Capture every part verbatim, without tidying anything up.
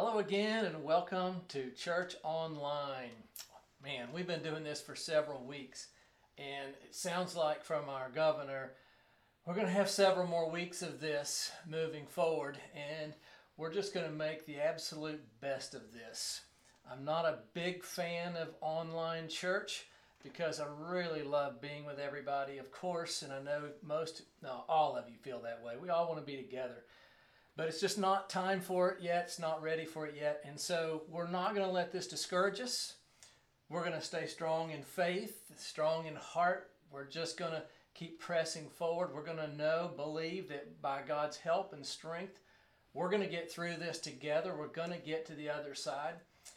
Hello again and welcome to Church Online. Man, we've been doing this for several weeks and it sounds like from our governor we're going to have several more weeks of this moving forward, and we're just going to make the absolute best of this. I'm not a big fan of online church because I really love being with everybody, of course, and I know most, no, all of you feel that way. We all want to be together. But it's just not time for it yet. It's not ready for it yet. And so we're not going to let this discourage us. We're going to stay strong in faith, strong in heart. We're just going to keep pressing forward. We're going to know, believe that by God's help and strength, we're going to get through this together. We're going to get to the other side.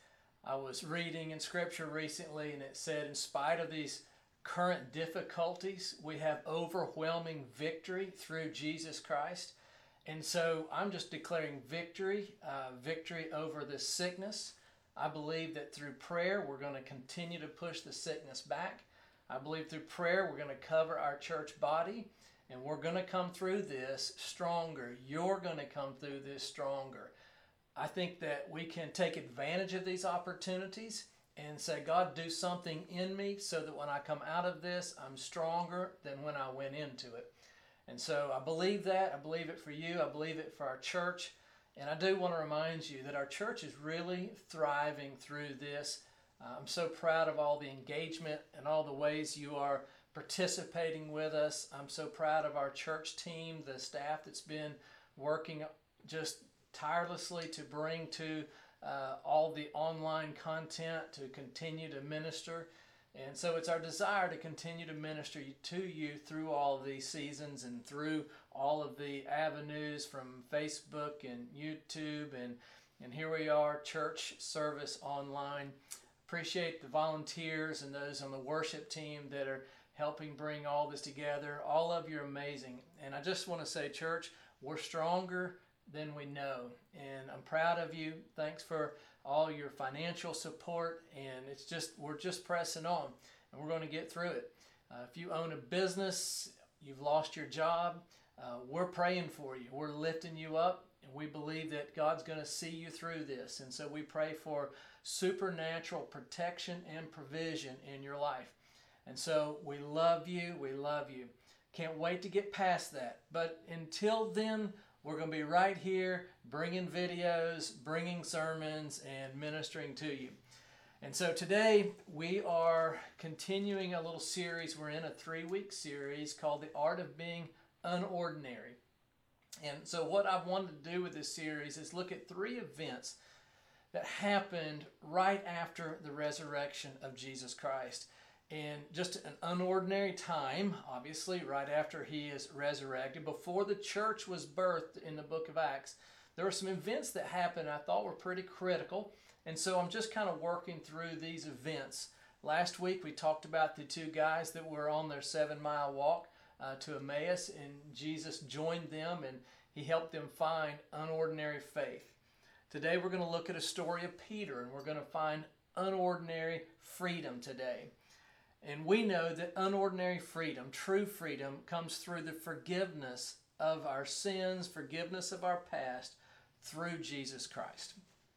I was reading in Scripture recently, and it said, in spite of these current difficulties, we have overwhelming victory through Jesus Christ. And so I'm just declaring victory, uh, victory over this sickness. I believe that through prayer, we're going to continue to push the sickness back. I believe through prayer, we're going to cover our church body, and we're going to come through this stronger. You're going to come through this stronger. I think that we can take advantage of these opportunities and say, God, do something in me so that when I come out of this, I'm stronger than when I went into it. And so I believe that. I believe it for you. I believe it for our church. And I do want to remind you that our church is really thriving through this. Uh, I'm so proud of all the engagement and all the ways you are participating with us. I'm so proud of our church team, the staff that's been working just tirelessly to bring to uh, all the online content to continue to minister. And so it's our desire to continue to minister to you through all of these seasons and through all of the avenues from Facebook and YouTube. And, and here we are, church service online. Appreciate the volunteers and those on the worship team that are helping bring all this together. All of you are amazing. And I just want to say, church, we're stronger than we know. And I'm proud of you. Thanks for all your financial support, and it's just we're just pressing on, and we're going to get through it. Uh, if you own a business, you've lost your job, uh, we're praying for you. We're lifting you up, and we believe that God's going to see you through this. And so we pray for supernatural protection and provision in your life. And so we love you. We love you. Can't wait to get past that. But until then, we're going to be right here bringing videos, bringing sermons, and ministering to you. And so today we are continuing a little series. We're in a three-week series called The Art of Being Unordinary. And so what I wanted to do with this series is look at three events that happened right after the resurrection of Jesus Christ. And just an unordinary time, obviously, right after he is resurrected, before the church was birthed in the book of Acts, there were some events that happened I thought were pretty critical. And so I'm just kind of working through these events. Last week we talked about the two guys that were on their seven-mile walk uh, to Emmaus, and Jesus joined them and he helped them find unordinary faith. Today we're going to look at a story of Peter, and we're going to find unordinary freedom today. And we know that unordinary freedom, true freedom, comes through the forgiveness of our sins, forgiveness of our past, through Jesus Christ.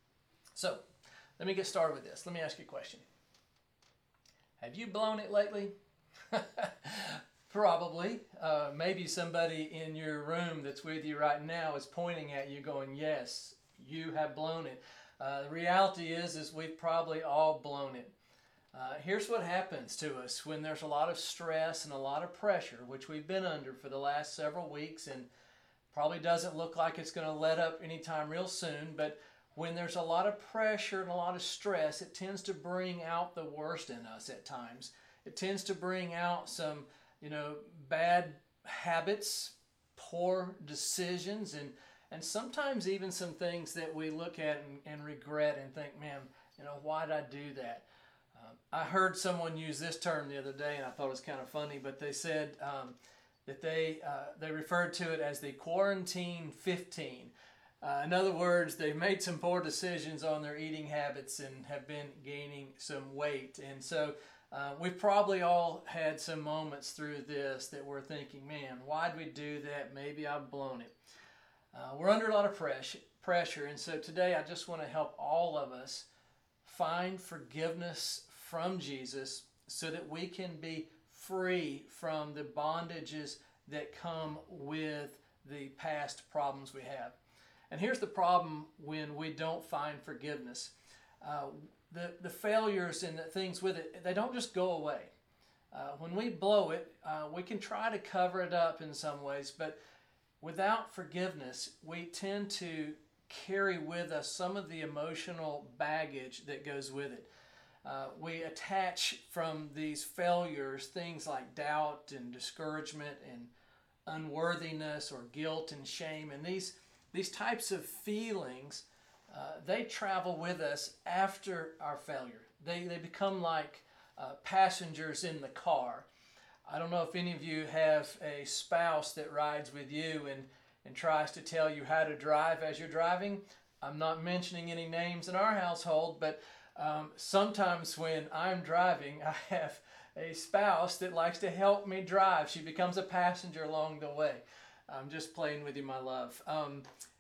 So, let me get started with this. Let me ask you a question. Have you blown it lately? Probably. Uh, maybe somebody in your room that's with you right now is pointing at you going, yes, you have blown it. Uh, the reality is, is we've probably all blown it. Uh, here's what happens to us when there's a lot of stress and a lot of pressure, which we've been under for the last several weeks, and probably doesn't look like it's going to let up anytime real soon. But when there's a lot of pressure and a lot of stress, it tends to bring out the worst in us at times. It tends to bring out some, you know, bad habits, poor decisions, and, and sometimes even some things that we look at and, and regret and think, man, you know, why did I do that? I heard someone use this term the other day, and I thought it was kind of funny, but they said um, that they uh, they referred to it as the quarantine fifteen. Uh, in other words, they made some poor decisions on their eating habits and have been gaining some weight. And so uh, we've probably all had some moments through this that we're thinking, man, why'd we do that? Maybe I've blown it. Uh, we're under a lot of pressure, pressure. And so today I just want to help all of us find forgiveness from Jesus so that we can be free from the bondages that come with the past problems we have. And here's the problem when we don't find forgiveness. Uh, the, the failures and the things with it, they don't just go away. Uh, when we blow it, uh, we can try to cover it up in some ways, but without forgiveness, we tend to carry with us some of the emotional baggage that goes with it. Uh, we attach from these failures things like doubt and discouragement and unworthiness or guilt and shame. And these, these types of feelings, uh, they travel with us after our failure. They, they become like uh, passengers in the car. I don't know if any of you have a spouse that rides with you and, and tries to tell you how to drive as you're driving. I'm not mentioning any names in our household, but um, sometimes when I'm driving, I have a spouse that likes to help me drive. She becomes a passenger along the way. I'm just playing with you, my love. Um,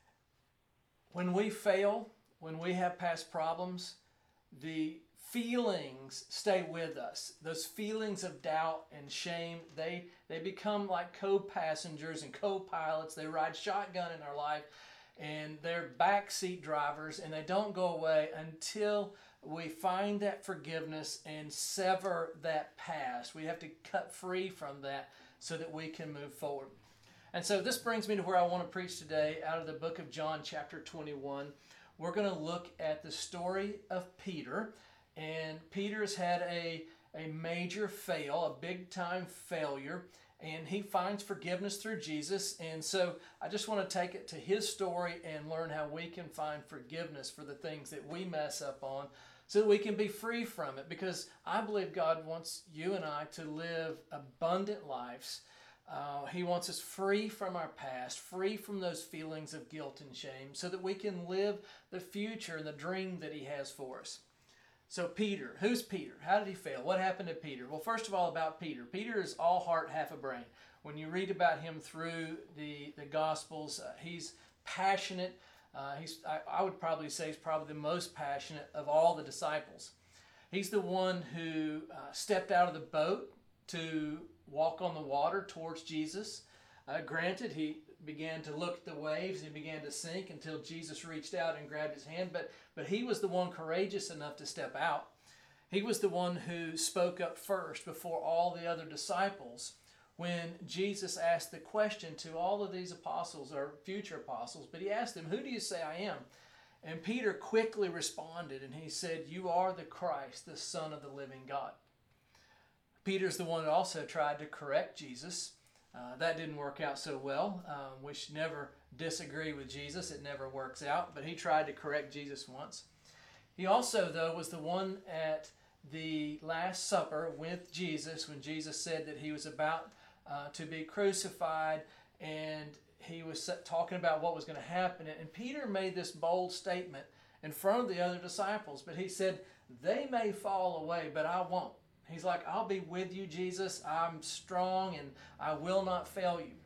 when we fail, when we have past problems, the feelings stay with us. Those feelings of doubt and shame, they, they become like co-passengers and co-pilots. They ride shotgun in our life, and they're backseat drivers, and they don't go away until we find that forgiveness and sever that past. We have to cut free from that so that we can move forward. And so this brings me to where I want to preach today out of the book of John chapter twenty-one. We're going to look at the story of Peter. And Peter's had a, a major fail, a big time failure, and he finds forgiveness through Jesus. And so I just want to take it to his story and learn how we can find forgiveness for the things that we mess up on so that we can be free from it. Because I believe God wants you and I to live abundant lives. Uh, he wants us free from our past, free from those feelings of guilt and shame, so that we can live the future and the dream that he has for us. So Peter, who's Peter? How did he fail? What happened to Peter? Well, first of all, about Peter. Peter is all heart, half a brain. When you read about him through the, the Gospels, uh, he's passionate. Uh, he's I, I would probably say he's probably the most passionate of all the disciples. He's the one who uh, stepped out of the boat to walk on the water towards Jesus. Uh, granted, he began to look at the waves and began to sink until Jesus reached out and grabbed his hand, but, but he was the one courageous enough to step out. He was the one who spoke up first before all the other disciples when Jesus asked the question to all of these apostles, or future apostles, but he asked them, "Who do you say I am?" And Peter quickly responded, and he said, "You are the Christ, the Son of the living God." Peter's the one that also tried to correct Jesus. Uh, that didn't work out so well. Um, we should never disagree with Jesus. It never works out. But he tried to correct Jesus once. He also, though, was the one at the Last Supper with Jesus when Jesus said that he was about uh, to be crucified, and he was talking about what was going to happen. And Peter made this bold statement in front of the other disciples. But he said, "They may fall away, but I won't." He's like, "I'll be with you, Jesus. I'm strong and I will not fail you."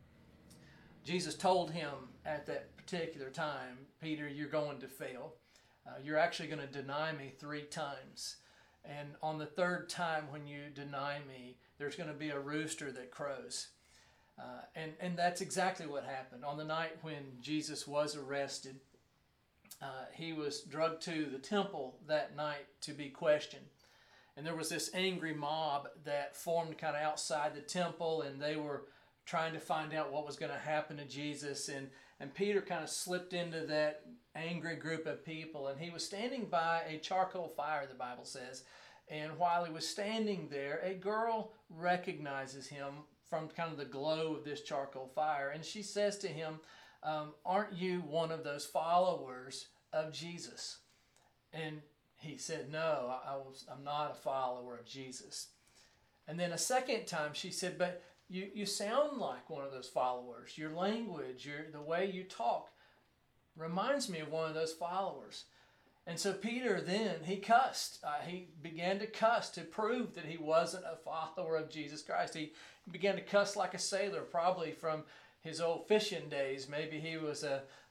Jesus told him at that particular time, "Peter, you're going to fail. Uh, you're actually going to deny me three times. And on the third time when you deny me, there's going to be a rooster that crows." Uh, and, and that's exactly what happened. On the night when Jesus was arrested, uh, he was drugged to the temple that night to be questioned. And there was this angry mob that formed kind of outside the temple, and they were trying to find out what was going to happen to Jesus. And, and Peter kind of slipped into that angry group of people, and he was standing by a charcoal fire, the Bible says. And while he was standing there, a girl recognizes him from kind of the glow of this charcoal fire. And she says to him, um, "Aren't you one of those followers of Jesus?" And he said, "No, I, I was, I'm not a follower of Jesus." And then a second time she said, "But you, you sound like one of those followers. Your language, your, the way you talk reminds me of one of those followers." And so Peter then, he cussed. Uh, he began to cuss to prove that he wasn't a follower of Jesus Christ. He began to cuss like a sailor, probably from his old fishing days. Maybe he was a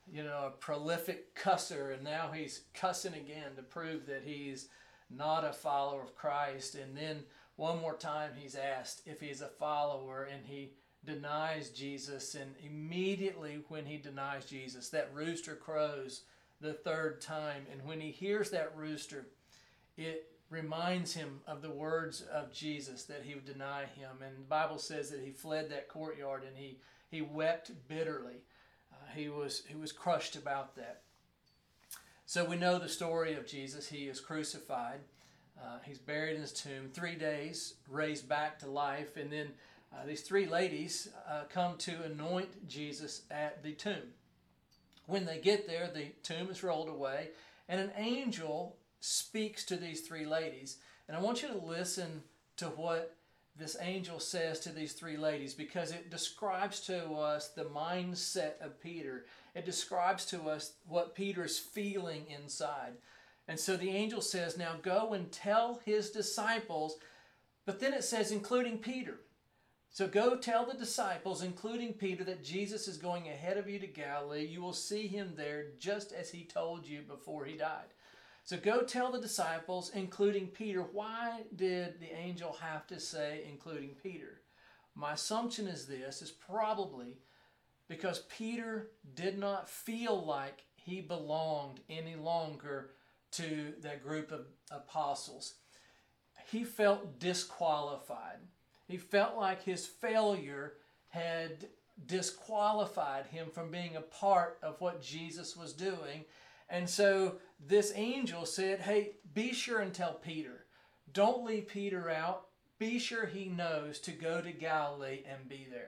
you know, a prolific cusser, and now he's cussing again to prove that he's not a follower of Christ. And then one more time he's asked if he's a follower, and he denies Jesus. And immediately when he denies Jesus, that rooster crows the third time. And when he hears that rooster, it reminds him of the words of Jesus that he would deny him. And the Bible says that he fled that courtyard and he, he wept bitterly. Uh, he was he was crushed about that. So we know the story of Jesus. He is crucified. Uh, he's buried in his tomb. Three days, raised back to life. And then uh, these three ladies uh, come to anoint Jesus at the tomb. When they get there, the tomb is rolled away, and an angel speaks to these three ladies. And I want you to listen to what this angel says to these three ladies, because it describes to us the mindset of Peter. It describes to us what Peter's feeling inside. And so the angel says, now go and tell his disciples, but then it says including Peter. So go tell the disciples, including Peter, that Jesus is going ahead of you to Galilee. You will see him there just as he told you before he died. So go tell the disciples, including Peter. Why did the angel have to say including Peter? My assumption is this, is probably because Peter did not feel like he belonged any longer to that group of apostles. He felt disqualified. He felt like his failure had disqualified him from being a part of what Jesus was doing. And so this angel said, hey, be sure and tell Peter. Don't leave Peter out. Be sure he knows to go to Galilee and be there.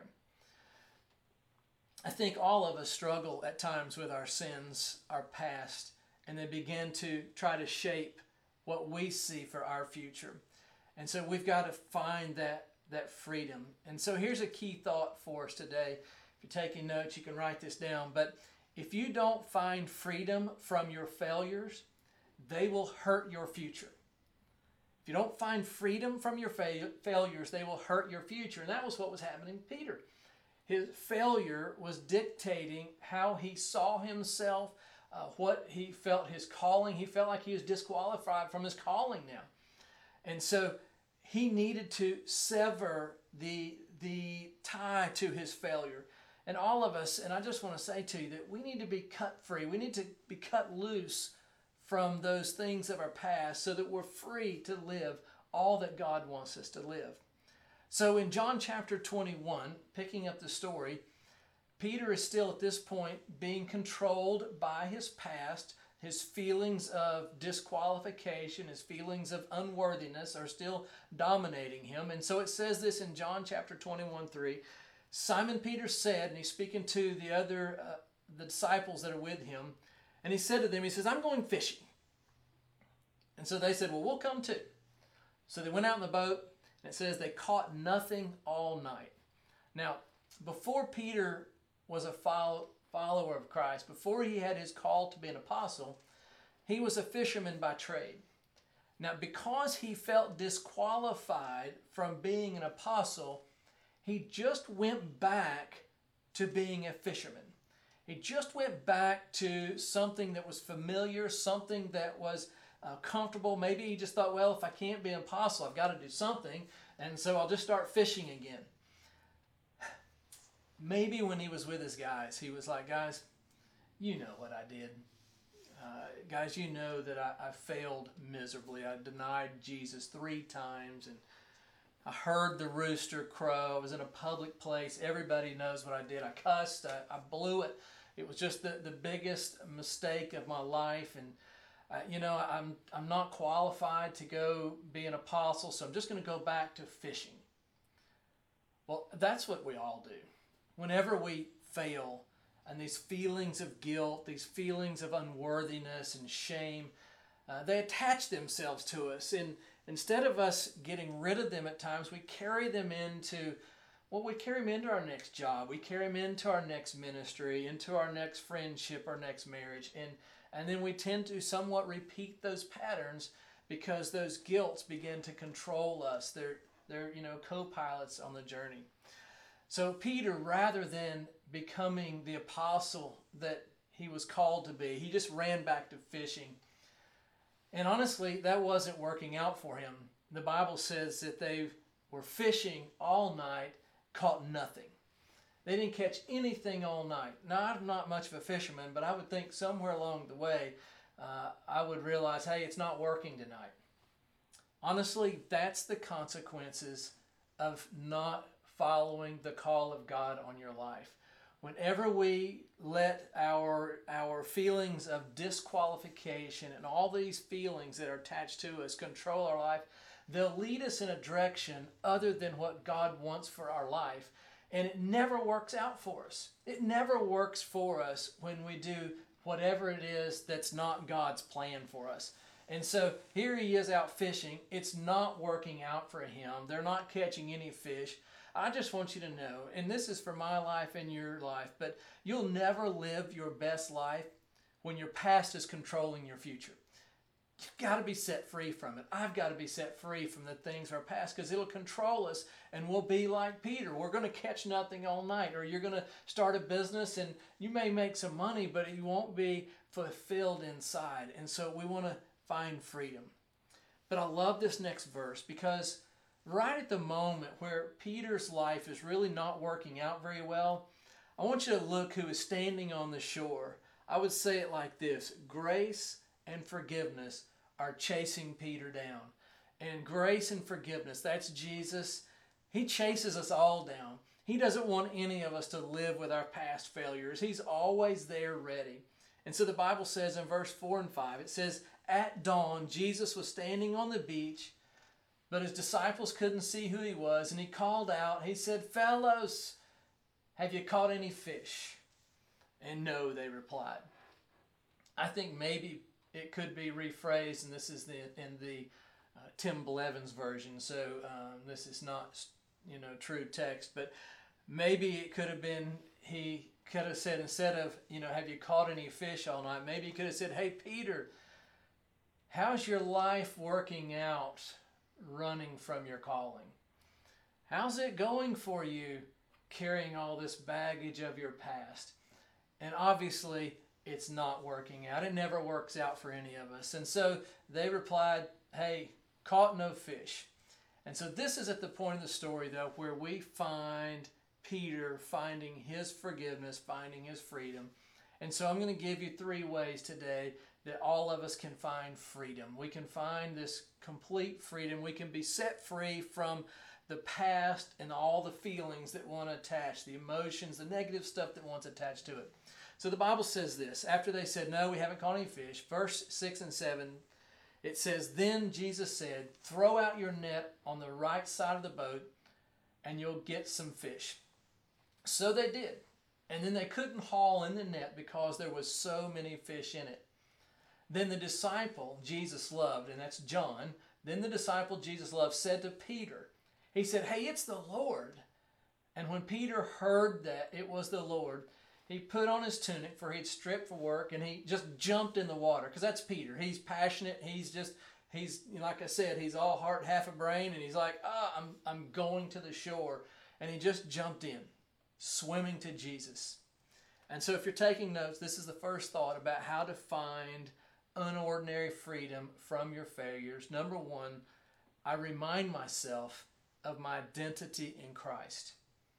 I think all of us struggle at times with our sins, our past, and they begin to try to shape what we see for our future. And so we've got to find that that freedom. And so here's a key thought for us today. If you're taking notes, you can write this down. But if you don't find freedom from your failures, they will hurt your future. If you don't find freedom from your fa- failures, they will hurt your future. And that was what was happening to Peter. His failure was dictating how he saw himself, uh, what he felt his calling. He felt like he was disqualified from his calling now. And so he needed to sever the, the tie to his failure. And all of us, and I just want to say to you that we need to be cut free. We need to be cut loose from those things of our past so that we're free to live all that God wants us to live. So in John chapter twenty-one, picking up the story, Peter is still at this point being controlled by his past. His feelings of disqualification, his feelings of unworthiness are still dominating him. And so it says this in John chapter twenty-one, three. Simon Peter said, and he's speaking to the other uh, the disciples that are with him, and he said to them, he says, I'm going fishing. And so they said, well, we'll come too. So they went out in the boat, and it says they caught nothing all night. Now, before Peter was a follow, follower of Christ, before he had his call to be an apostle, he was a fisherman by trade. Now, because he felt disqualified from being an apostle, he just went back to being a fisherman. He just went back to something that was familiar, something that was uh, comfortable. Maybe he just thought, well, if I can't be an apostle, I've got to do something, and so I'll just start fishing again. Maybe when he was with his guys, he was like, guys, you know what I did. Uh, guys, you know that I, I failed miserably. I denied Jesus three times, and I heard the rooster crow. I was in a public place. Everybody knows what I did. I cussed. I, I blew it. It was just the, the biggest mistake of my life. And, uh, you know, I'm, I'm not qualified to go be an apostle, so I'm just going to go back to fishing. Well, that's what we all do. Whenever we fail, and these feelings of guilt, these feelings of unworthiness and shame, uh, they attach themselves to us. And instead of us getting rid of them at times, we carry them into, well, we carry them into our next job. We carry them into our next ministry, into our next friendship, our next marriage. And, and then we tend to somewhat repeat those patterns because those guilts begin to control us. They're, they're you know, co-pilots on the journey. So Peter, rather than becoming the apostle that he was called to be. He just ran back to fishing. And honestly, that wasn't working out for him. The Bible says that they were fishing all night, caught nothing. They didn't catch anything all night. Now, I'm not much of a fisherman, but I would think somewhere along the way, uh, I would realize, hey, it's not working tonight. Honestly, that's the consequences of not following the call of God on your life. Whenever we let our our feelings of disqualification and all these feelings that are attached to us control our life, they'll lead us in a direction other than what God wants for our life. And it never works out for us. It never works for us when we do whatever it is that's not God's plan for us. And so here he is out fishing. It's not working out for him. They're not catching any fish. I just want you to know, and this is for my life and your life, but you'll never live your best life when your past is controlling your future. You've got to be set free from it. I've got to be set free from the things of our past because it'll control us and we'll be like Peter. We're going to catch nothing all night, or you're going to start a business and you may make some money, but you won't be fulfilled inside. And so we want to find freedom. But I love this next verse because right at the moment where Peter's life is really not working out very well, I want you to look who is standing on the shore. I would say it like this: grace and forgiveness are chasing Peter down. And grace and forgiveness, that's Jesus. He chases us all down. He doesn't want any of us to live with our past failures. He's always there ready. And so the Bible says in verse four and five, it says, at dawn, Jesus was standing on the beach, but his disciples couldn't see who he was. And he called out, he said, fellows, have you caught any fish? And no, they replied. I think maybe it could be rephrased, and this is the in the uh, Tim Blevins version, so um, this is not, you know, true text, but maybe it could have been, he could have said, instead of, you know, have you caught any fish all night, maybe he could have said, hey, Peter, how's your life working out running from your calling? How's it going for you carrying all this baggage of your past? And obviously, it's not working out. It never works out for any of us. And so they replied, hey, caught no fish. And so this is at the point of the story, though, where we find Peter finding his forgiveness, finding his freedom. And so I'm going to give you three ways today that all of us can find freedom. We can find this complete freedom. We can be set free from the past and all the feelings that want to attach, the emotions, the negative stuff that wants attached to it. So the Bible says this, after they said, no, we haven't caught any fish, verse six and seven, it says, then Jesus said, throw out your net on the right side of the boat and you'll get some fish. So they did. And then they couldn't haul in the net because there was so many fish in it. Then the disciple Jesus loved, and that's John, then the disciple Jesus loved said to Peter, he said, hey, it's the Lord. And when Peter heard that it was the Lord, he put on his tunic, for he'd stripped for work, and he just jumped in the water, because that's Peter. He's passionate. He's just, he's, like I said, he's all heart, half a brain, and he's like, ah, oh, I'm, I'm going to the shore. And he just jumped in, swimming to Jesus. And so if you're taking notes, this is the first thought about how to find unordinary freedom from your failures. Number one, I remind myself of my identity in Christ.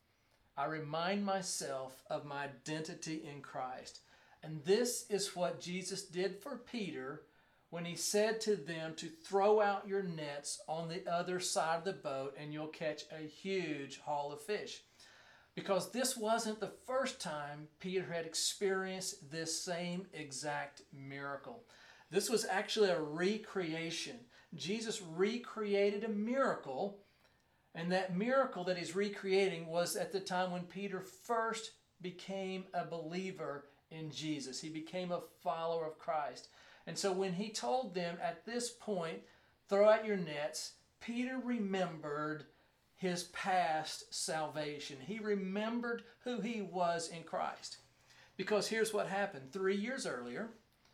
I remind myself of my identity in Christ. And this is what Jesus did for Peter when he said to them to throw out your nets on the other side of the boat and you'll catch a huge haul of fish. Because this wasn't the first time Peter had experienced this same exact miracle. This was actually a recreation. Jesus recreated a miracle. And that miracle that he's recreating was at the time when Peter first became a believer in Jesus. He became a follower of Christ. And so when he told them at this point, throw out your nets, Peter remembered his past salvation. He remembered who he was in Christ. Because here's what happened. Three years earlier,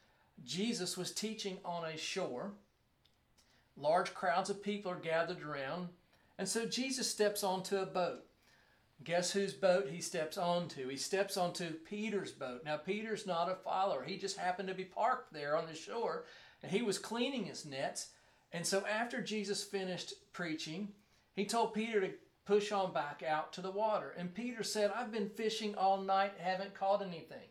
Jesus was teaching on a shore. Large crowds of people are gathered around. And so Jesus steps onto a boat. Guess whose boat he steps onto? He steps onto Peter's boat. Now, Peter's not a follower. He just happened to be parked there on the shore, and he was cleaning his nets. And so after Jesus finished preaching, he told Peter to push on back out to the water. And Peter said, I've been fishing all night, haven't caught anything.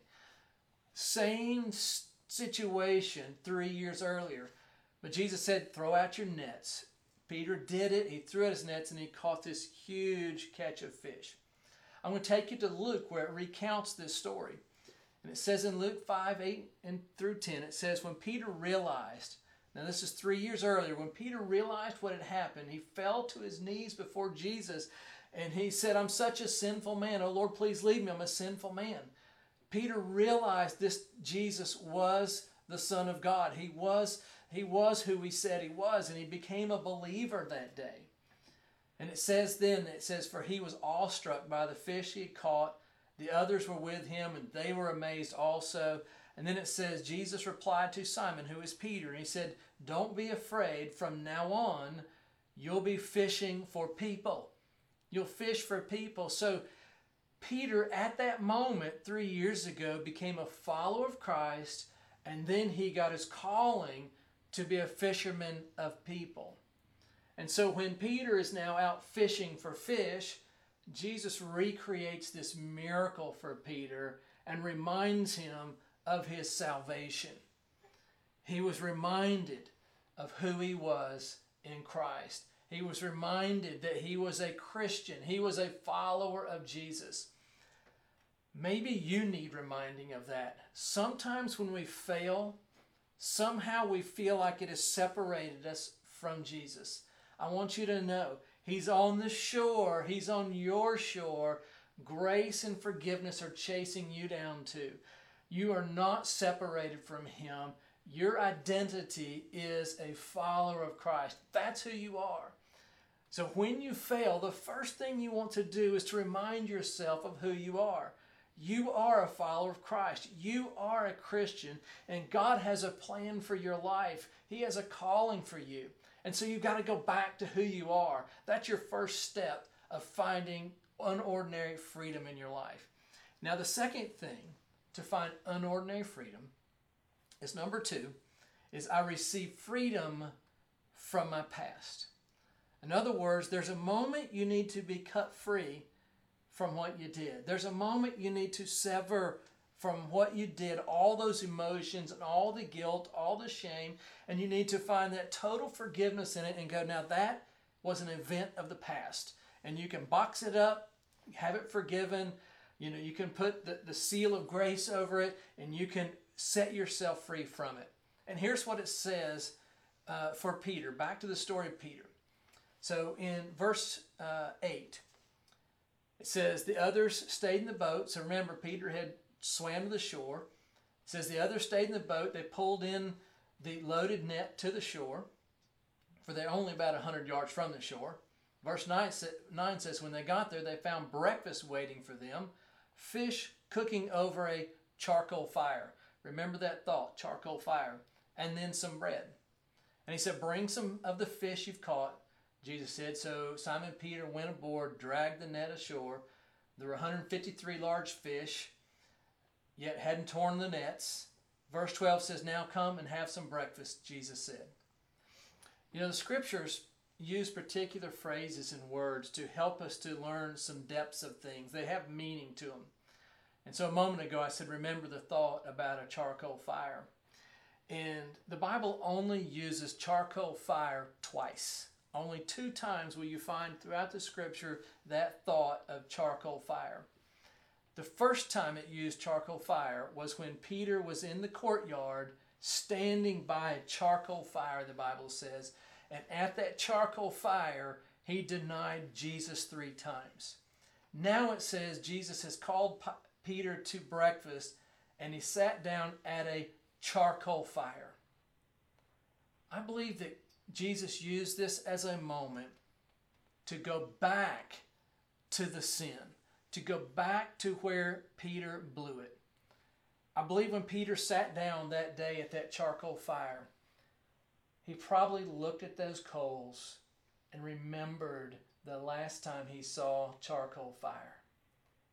Same situation three years earlier. But Jesus said, throw out your nets. Peter did it. He threw out his nets and he caught this huge catch of fish. I'm going to take you to Luke where it recounts this story. And it says in Luke five, eight and through ten, it says, when Peter realized, now this is three years earlier, when Peter realized what had happened, he fell to his knees before Jesus and he said, I'm such a sinful man. Oh Lord, please lead me. I'm a sinful man. Peter realized this Jesus was the Son of God. He was He was who he said he was, and he became a believer that day. And it says then, it says, for he was awestruck by the fish he had caught. The others were with him, and they were amazed also. And then it says, Jesus replied to Simon, who is Peter, and he said, don't be afraid. From now on, you'll be fishing for people. You'll fish for people. So Peter, at that moment, three years ago, became a follower of Christ, and then he got his calling to be a fisherman of people. And so when Peter is now out fishing for fish, Jesus recreates this miracle for Peter and reminds him of his salvation. He was reminded of who he was in Christ. He was reminded that he was a Christian. He was a follower of Jesus. Maybe you need reminding of that. Sometimes when we fail, somehow we feel like it has separated us from Jesus. I want you to know, he's on the shore. He's on your shore. Grace and forgiveness are chasing you down too. You are not separated from him. Your identity is a follower of Christ. That's who you are. So when you fail, the first thing you want to do is to remind yourself of who you are. You are a follower of Christ. You are a Christian, and God has a plan for your life. He has a calling for you. And so you've got to go back to who you are. That's your first step of finding unordinary freedom in your life. Now, the second thing to find unordinary freedom is number two, is I receive freedom from my past. In other words, there's a moment you need to be cut free from what you did. There's a moment you need to sever from what you did, all those emotions and all the guilt, all the shame, and you need to find that total forgiveness in it and go, now that was an event of the past. And you can box it up, have it forgiven, you know, you can put the, the seal of grace over it, and you can set yourself free from it. And here's what it says uh, for Peter. Back to the story of Peter. So in verse uh, eight, it says, the others stayed in the boat. So remember, Peter had swam to the shore. It says the others stayed in the boat. They pulled in the loaded net to the shore, for they're only about one hundred yards from the shore. Verse nine says, when they got there, they found breakfast waiting for them, fish cooking over a charcoal fire. Remember that thought, charcoal fire. And then some bread. And he said, bring some of the fish you've caught. Jesus said, so Simon Peter went aboard, dragged the net ashore. There were one hundred fifty-three large fish, yet hadn't torn the nets. Verse twelve says, now come and have some breakfast, Jesus said. You know, the scriptures use particular phrases and words to help us to learn some depths of things. They have meaning to them. And so a moment ago I said, remember the thought about a charcoal fire. And the Bible only uses charcoal fire twice. Only two times will you find throughout the scripture that thought of charcoal fire. The first time it used charcoal fire was when Peter was in the courtyard standing by a charcoal fire, the Bible says. And at that charcoal fire, he denied Jesus three times. Now it says Jesus has called Peter to breakfast and he sat down at a charcoal fire. I believe that Jesus used this as a moment to go back to the sin, to go back to where Peter blew it. I believe when Peter sat down that day at that charcoal fire, he probably looked at those coals and remembered the last time he saw charcoal fire.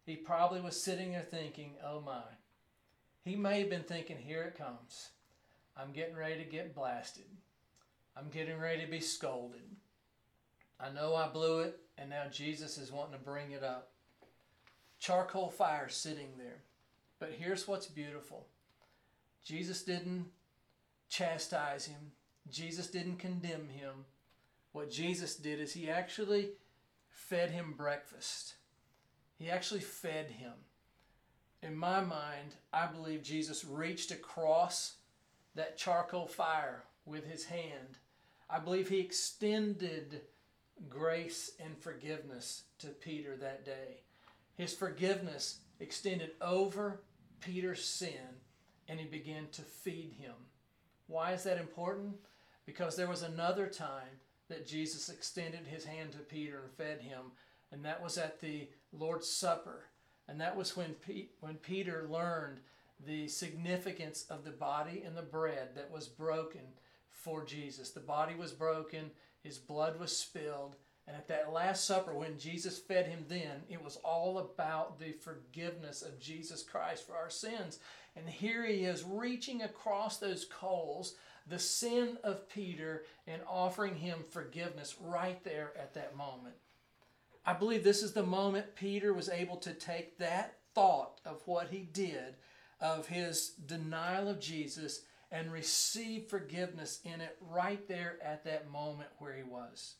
He probably was sitting there thinking, oh my. He may have been thinking, here it comes. I'm getting ready to get blasted. I'm getting ready to be scolded. I know I blew it, and now Jesus is wanting to bring it up. Charcoal fire sitting there. But here's what's beautiful. Jesus didn't chastise him. Jesus didn't condemn him. What Jesus did is he actually fed him breakfast. He actually fed him. In my mind, I believe Jesus reached across that charcoal fire with his hand. I believe he extended grace and forgiveness to Peter that day. His forgiveness extended over Peter's sin, and he began to feed him. Why is that important? Because there was another time that Jesus extended his hand to Peter and fed him, and that was at the Lord's Supper. And that was when, Pe- when Peter learned the significance of the body and the bread that was broken for Jesus. The body was broken, his blood was spilled, and at that Last Supper, when Jesus fed him then, it was all about the forgiveness of Jesus Christ for our sins. And here he is reaching across those coals, the sin of Peter, and offering him forgiveness right there at that moment. I believe this is the moment Peter was able to take that thought of what he did, of his denial of Jesus, and receive forgiveness in it right there at that moment where he was.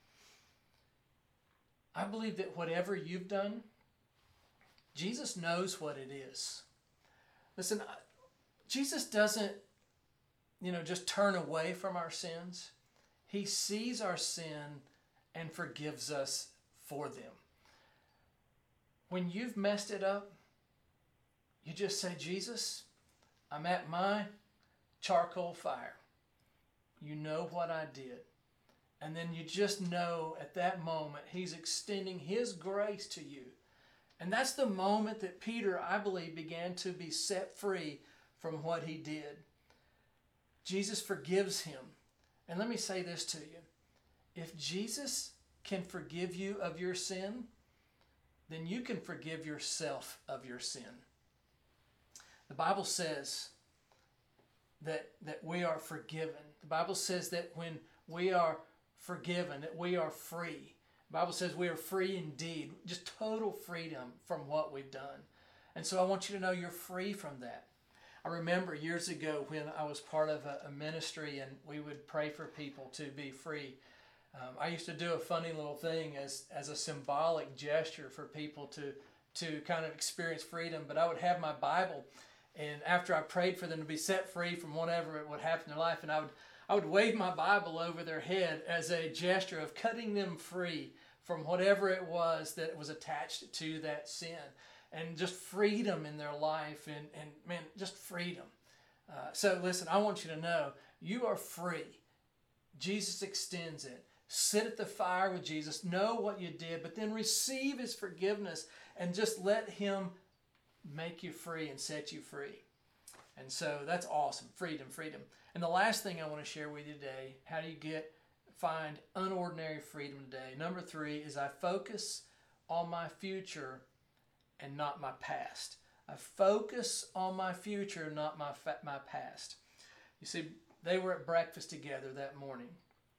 I believe that whatever you've done, Jesus knows what it is. Listen, Jesus doesn't, you know, just turn away from our sins. He sees our sin and forgives us for them. When you've messed it up, you just say, Jesus, I'm at my charcoal fire. You know what I did. And then you just know at that moment he's extending his grace to you. And that's the moment that Peter, I believe, began to be set free from what he did. Jesus forgives him. And let me say this to you. If Jesus can forgive you of your sin, then you can forgive yourself of your sin. The Bible says that, that we are forgiven. The Bible says that when we are forgiven, that we are free. The Bible says we are free indeed, just total freedom from what we've done. And so I want you to know you're free from that. I remember years ago when I was part of a, a ministry and we would pray for people to be free. Um, I used to do a funny little thing as, as a symbolic gesture for people to, to kind of experience freedom. But I would have my Bible, and after I prayed for them to be set free from whatever it would happen in their life, and I would I would wave my Bible over their head as a gesture of cutting them free from whatever it was that was attached to that sin. And just freedom in their life, and, and man, just freedom. Uh, so listen, I want you to know, you are free. Jesus extends it. Sit at the fire with Jesus, know what you did, but then receive his forgiveness and just let him make you free and set you free. And so that's awesome. Freedom, freedom. And the last thing I want to share with you today, how do you get, find unordinary freedom today? Number three is I focus on my future and not my past. I focus on my future, not my fa- my past. You see, they were at breakfast together that morning,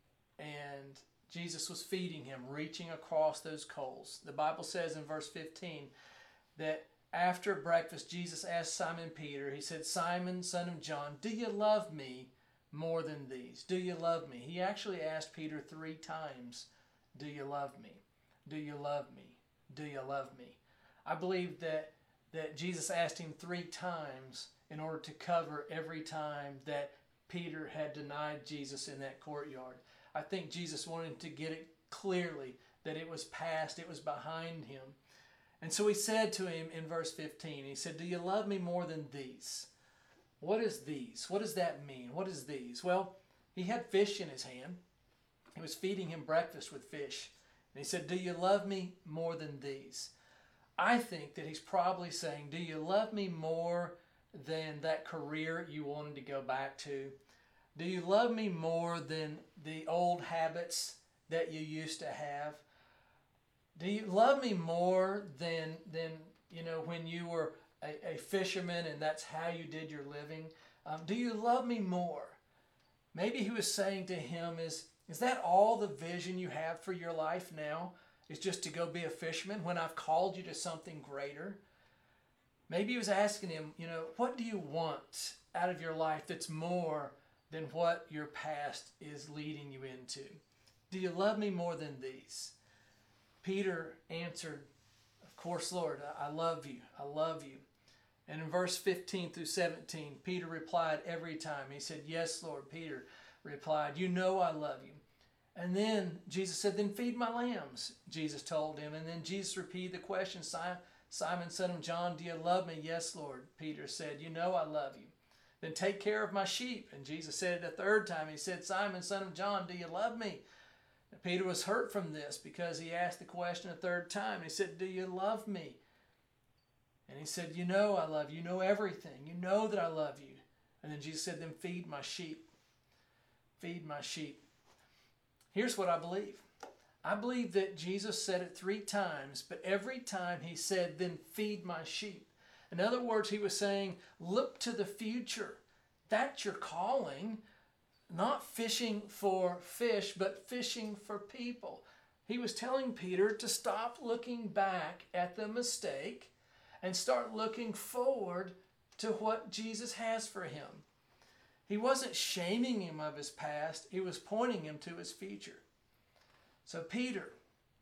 and Jesus was feeding him, reaching across those coals. The Bible says in verse fifteen that after breakfast, Jesus asked Simon Peter, he said, Simon, son of John, do you love me more than these? Do you love me? He actually asked Peter three times, do you love me? Do you love me? Do you love me? I believe that, that Jesus asked him three times in order to cover every time that Peter had denied Jesus in that courtyard. I think Jesus wanted to get it clearly that it was past, it was behind him. And so he said to him in verse fifteen, he said, do you love me more than these? What is these? What does that mean? What is these? Well, he had fish in his hand. He was feeding him breakfast with fish. And he said, do you love me more than these? I think that he's probably saying, do you love me more than that career you wanted to go back to? Do you love me more than the old habits that you used to have? Do you love me more than, than you know, when you were a, a fisherman and that's how you did your living? Um, do you love me more? Maybe he was saying to him, is, is that all the vision you have for your life now? Is just to go be a fisherman when I've called you to something greater? Maybe he was asking him, you know, what do you want out of your life that's more than what your past is leading you into? Do you love me more than these? Peter answered, of course, Lord, I love you. I love you. And in verse fifteen through seventeen, Peter replied every time. He said, yes, Lord. Peter replied, you know I love you. And then Jesus said, then feed my lambs, Jesus told him. And then Jesus repeated the question, Simon, son of John, do you love me? Yes, Lord. Peter said, you know I love you. Then take care of my sheep. And Jesus said it a third time. He said, Simon, son of John, do you love me? And Peter was hurt from this because he asked the question a third time. He said, do you love me? And he said, you know I love you. You know everything. You know that I love you. And then Jesus said, then feed my sheep. Feed my sheep. Here's what I believe. I believe that Jesus said it three times, but every time he said, then feed my sheep. In other words, he was saying, look to the future. That's your calling. Not fishing for fish, but fishing for people. He was telling Peter to stop looking back at the mistake and start looking forward to what Jesus has for him. He wasn't shaming him of his past. He was pointing him to his future. So Peter,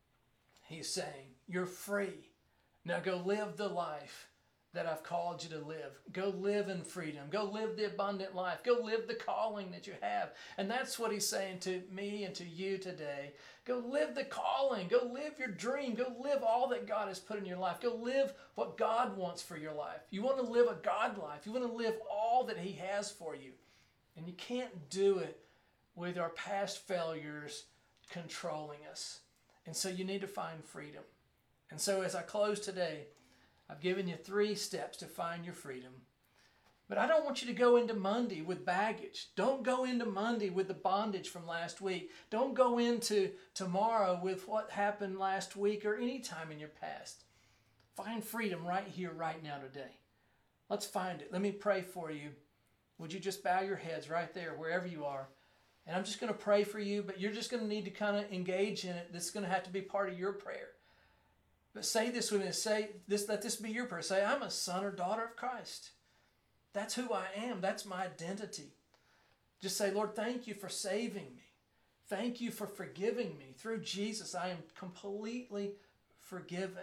he's saying, you're free. Now go live the life that I've called you to live. Go live in freedom. Go live the abundant life. Go live the calling that you have. And that's what he's saying to me and to you today. Go live the calling. Go live your dream. Go live all that God has put in your life. Go live what God wants for your life. You want to live a God life. You want to live all that he has for you. And you can't do it with our past failures controlling us. And so you need to find freedom. And so as I close today, I've given you three steps to find your freedom. But I don't want you to go into Monday with baggage. Don't go into Monday with the bondage from last week. Don't go into tomorrow with what happened last week or any time in your past. Find freedom right here, right now, today. Let's find it. Let me pray for you. Would you just bow your heads right there, wherever you are? And I'm just going to pray for you, but you're just going to need to kind of engage in it. This is going to have to be part of your prayer. But say this with me. Say this. Let this be your prayer. Say, I'm a son or daughter of Christ. That's who I am. That's my identity. Just say, Lord, thank you for saving me. Thank you for forgiving me. Through Jesus, I am completely forgiven.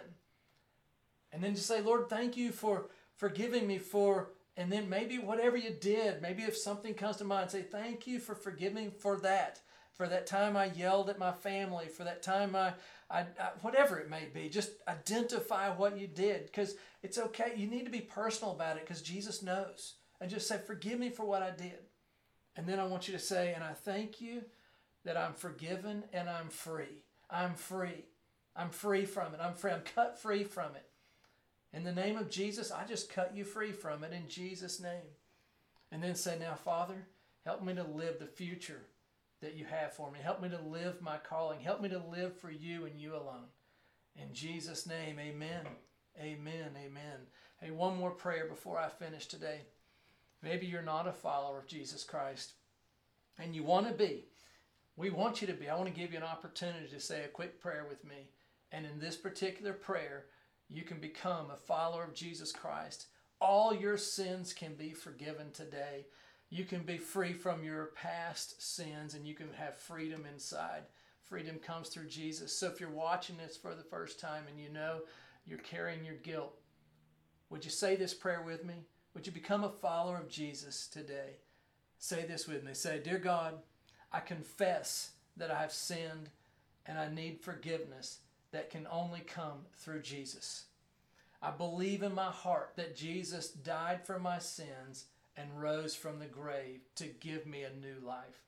And then just say, Lord, thank you for forgiving me for, and then maybe whatever you did, maybe if something comes to mind, say, thank you for forgiving me for that. For that time I yelled at my family, for that time I, I, I whatever it may be, just identify what you did, because it's okay. You need to be personal about it because Jesus knows. And just say, forgive me for what I did. And then I want you to say, and I thank you that I'm forgiven and I'm free. I'm free. I'm free from it. I'm free. I'm cut free from it. In the name of Jesus, I just cut you free from it in Jesus' name. And then say, now, Father, help me to live the future that you have for me. Help me to live my calling. Help me to live for you and you alone. In Jesus' name, amen. Amen. Amen. Hey, one more prayer before I finish today. Maybe you're not a follower of Jesus Christ and you want to be. We want you to be. I want to give you an opportunity to say a quick prayer with me. And in this particular prayer, you can become a follower of Jesus Christ. All your sins can be forgiven today. You can be free from your past sins and you can have freedom inside. Freedom comes through Jesus. So if you're watching this for the first time and you know you're carrying your guilt, would you say this prayer with me? Would you become a follower of Jesus today? Say this with me. Say, dear God, I confess that I have sinned and I need forgiveness that can only come through Jesus. I believe in my heart that Jesus died for my sins and rose from the grave to give me a new life.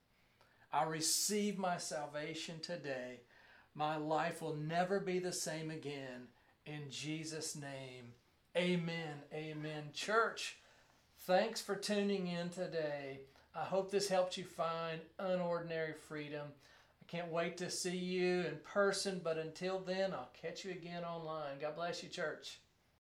I receive my salvation today. My life will never be the same again. In Jesus' name, amen. Amen. Church, thanks for tuning in today. I hope this helped you find unordinary freedom. I can't wait to see you in person, but until then, I'll catch you again online. God bless you, church.